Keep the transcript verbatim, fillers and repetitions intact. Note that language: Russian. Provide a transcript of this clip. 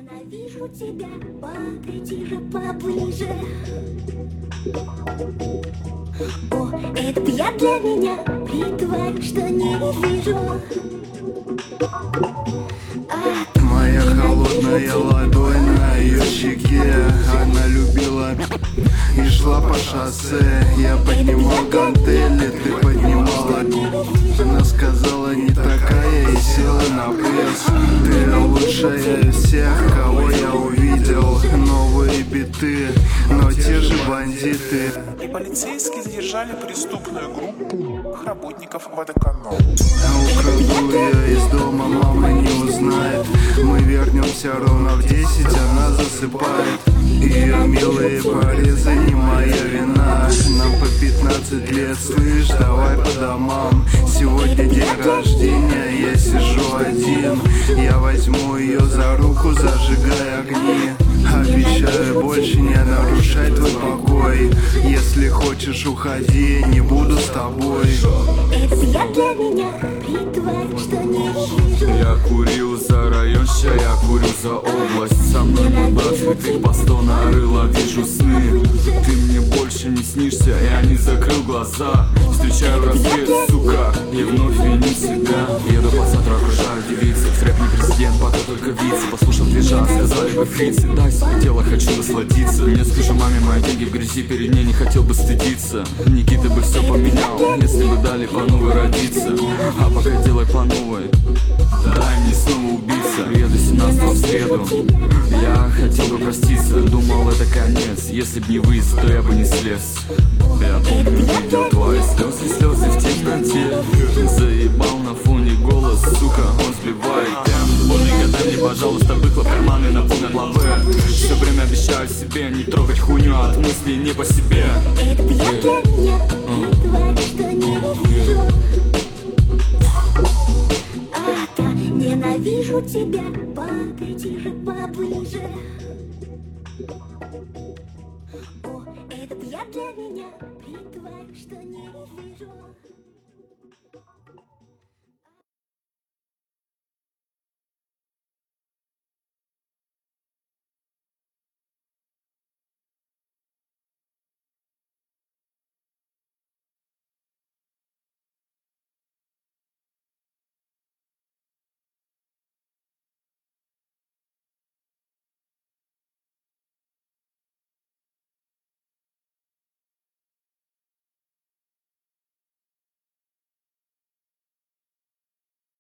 Ненавижу тебя, подойди же поближе. О, этот я для меня, притворюсь, что не вижу. А, моя холодная ладонь на ее щеке. Она любила и шла по шоссе. Я поднимал гантели, ты поднимала. Она сказала не такая и села на пресс. Ты лучшая из всех, кого я увидел. Новые биты, но те же бандиты. И полицейские задержали преступную группу работников водоканала. Украду ее из дома, мама не узнает. Мы вернемся ровно в десять, она засыпает. Ее милые порезы не моя вина. Нам по пятнадцать лет, слышь, давай по домам. Сегодня день рождения, я сижу один. Я возьму ее за руку, зажигая огни. Обещаю больше не нарушать твой покой. Если хочешь, уходи, не буду с тобой. это я для меня, притворюсь, что не вижу. Я курил за район, ща я курю за область. Со мной бабах, ты по сто нарыла, вижу сны. Ты мне больше не снишься, я не закрыл глаза. Встречаю рассвет, сука, и вновь виню себя. Еду по центру, окружаю девицы. Рэп не президент, пока только вице. Послушал движа, сказали бы фрицы. Дай свое дело, хочу насладиться. Не скажу маме, мои деньги в грязи, перед ней не хотел бы стыдиться. Никита бы все поменял, если бы дали по новой родиться. А пока делай по новой, дай мне снова убиться. Приеду семнадцатого в среду. Я хотел бы проститься, думал это конец. Если б не выезд, то я бы не слез. Я помню, видел твои слезы, слезы в темноте. Заебал на фоне голос, сука, он сбивает темп. Помни, года мне, пожалуйста, быкло в карманы наполнят лавы. Все время обещаю себе не трогать хуйню от мыслей не по себе. это я для меня, притворюсь, что не вижу. А, да, ненавижу тебя, подойди же поближе. О, этот я для меня.